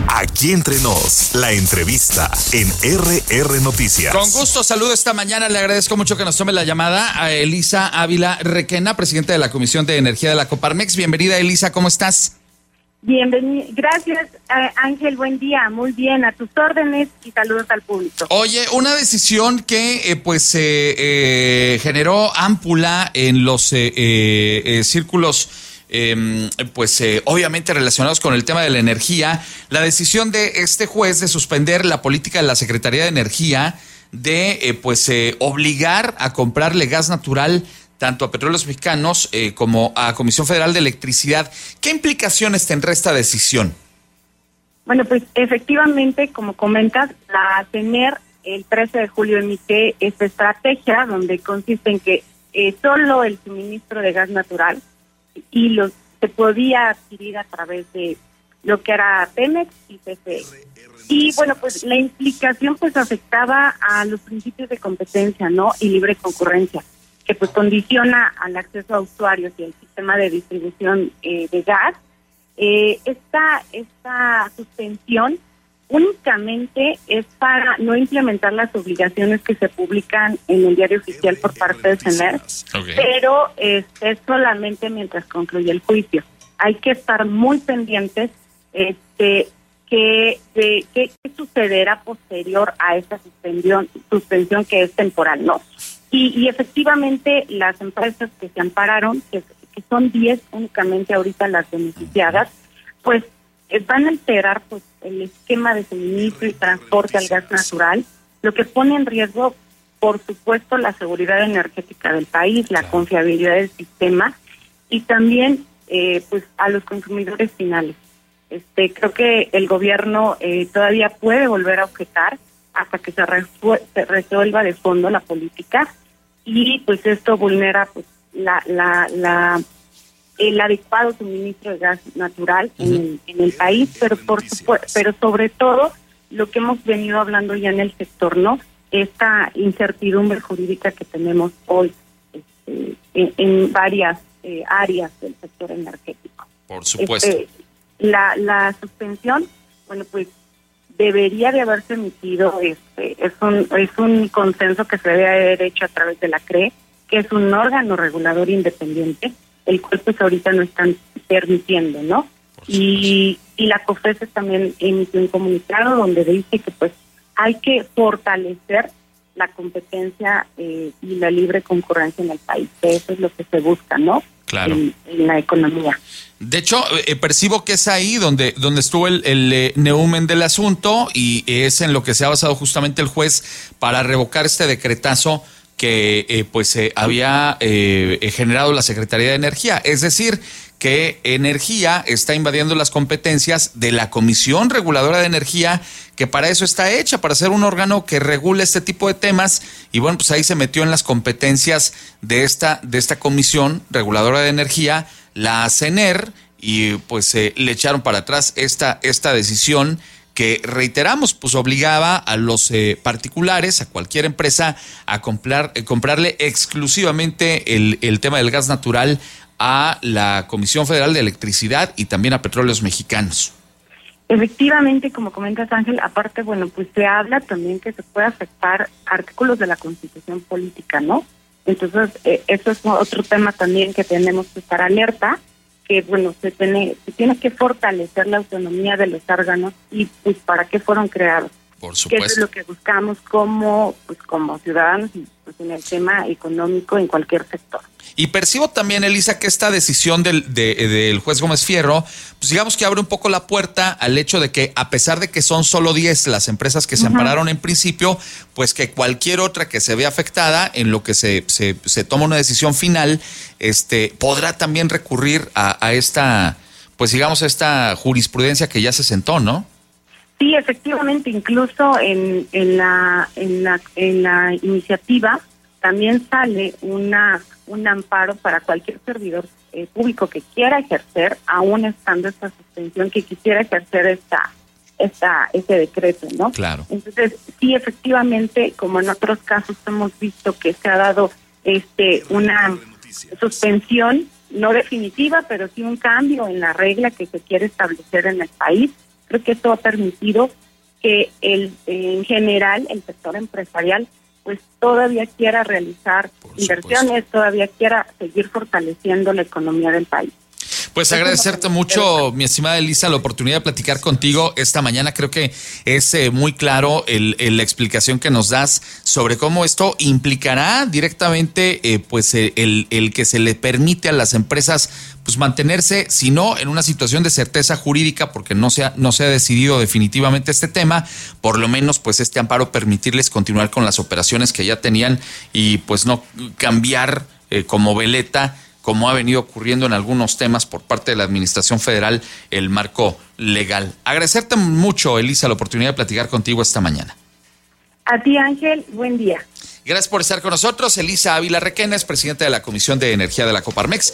Aquí entre nos, la entrevista en RR Noticias. Con gusto saludo esta mañana, le agradezco mucho que nos tome la llamada a Elisa Ávila Requena, presidenta de la Comisión de Energía de la Coparmex. Bienvenida, Elisa, ¿cómo estás? Bienvenido, gracias Ángel, buen día, muy bien, a tus órdenes y saludos al público. Oye, una decisión que generó ámpula en los círculos obviamente relacionados con el tema de la energía, la decisión de este juez de suspender la política de la Secretaría de Energía de obligar a comprarle gas natural tanto a Petróleos Mexicanos como a Comisión Federal de Electricidad. ¿Qué implicaciones tendrá esta decisión? Bueno, pues efectivamente, como comentas, la CENER el 13 de julio emite esta estrategia donde consiste en que solo el suministro de gas natural y se podía adquirir a través de lo que era Pemex y CFE. Y bueno, pues la implicación pues afectaba a los principios de competencia, ¿no? Y libre concurrencia, que pues condiciona al acceso a usuarios y al sistema de distribución de gas. Esta suspensión únicamente es para no implementar las obligaciones que se publican en el diario oficial por parte de CENER, pero es solamente mientras concluye el juicio. Hay que estar muy pendientes qué sucederá posterior a esta suspensión que es temporal, ¿no? Y efectivamente las empresas que se ampararon, que son 10 únicamente ahorita las beneficiadas, pues van a alterar pues el esquema de suministro y transporte al gas natural, lo que pone en riesgo, por supuesto, la seguridad energética del país, la confiabilidad del sistema y también pues a los consumidores finales. Creo que el gobierno todavía puede volver a objetar hasta que se resuelva de fondo la política y pues esto vulnera pues el adecuado suministro de gas natural en el país, pero sobre todo lo que hemos venido hablando ya en el sector, ¿no? Esta incertidumbre jurídica que tenemos hoy en varias áreas del sector energético. Por supuesto. La suspensión, bueno, pues debería de haberse emitido, es un consenso que se debe haber hecho a través de la CRE, que es un órgano regulador independiente, el cual pues ahorita no están permitiendo, ¿no? Y la COFECE también emitió un comunicado donde dice que pues hay que fortalecer la competencia y la libre concurrencia en el país, que eso es lo que se busca, ¿no? Claro. En la economía. De hecho, percibo que es ahí donde estuvo el neumen del asunto y es en lo que se ha basado justamente el juez para revocar este decretazo que había generado la Secretaría de Energía. Es decir, que Energía está invadiendo las competencias de la Comisión Reguladora de Energía, que para eso está hecha, para ser un órgano que regule este tipo de temas. Y bueno, pues ahí se metió en las competencias de esta Comisión Reguladora de Energía, la CENER, y pues le echaron para atrás esta decisión que, reiteramos, pues obligaba a los particulares, a cualquier empresa, a comprarle exclusivamente el tema del gas natural a la Comisión Federal de Electricidad y también a Petróleos Mexicanos. Efectivamente, como comentas, Ángel, aparte, bueno, pues se habla también que se puede afectar artículos de la Constitución política, ¿no? Entonces, eso es otro tema también que tenemos que estar alerta, que, bueno, se tiene que fortalecer la autonomía de los órganos y, pues, ¿para qué fueron creados? Por supuesto. Que eso es lo que buscamos como ciudadanos y pues, en el tema económico en cualquier sector. Y percibo también, Elisa, que esta decisión del juez Gómez Fierro, pues digamos que abre un poco la puerta al hecho de que, a pesar de que son solo 10 las empresas que se ampararon en principio, pues que cualquier otra que se vea afectada en lo que se toma una decisión final, podrá también recurrir a esta, pues digamos, esta jurisprudencia que ya se sentó, ¿no? Sí, efectivamente, incluso en la iniciativa también sale un amparo para cualquier servidor público que quiera ejercer, aún estando esta suspensión, que quisiera ejercer ese decreto, ¿no? Claro. Entonces, sí, efectivamente, como en otros casos hemos visto que se ha dado una suspensión, no definitiva, pero sí un cambio en la regla que se quiere establecer en el país, Creo que esto ha permitido que en general el sector empresarial pues todavía quiera realizar inversiones, todavía quiera seguir fortaleciendo la economía del país. Pues agradecerte mucho, mi estimada Elisa, la oportunidad de platicar contigo esta mañana. Creo que es muy claro la explicación que nos das sobre cómo esto implicará directamente el que se le permite a las empresas pues mantenerse, si no en una situación de certeza jurídica, porque no se ha decidido definitivamente este tema, por lo menos pues este amparo permitirles continuar con las operaciones que ya tenían y pues no cambiar como veleta, como ha venido ocurriendo en algunos temas por parte de la Administración Federal, el marco legal. Agradecerte mucho, Elisa, la oportunidad de platicar contigo esta mañana. A ti, Ángel, buen día. Gracias por estar con nosotros. Elisa Ávila Requena es presidenta de la Comisión de Energía de la Coparmex.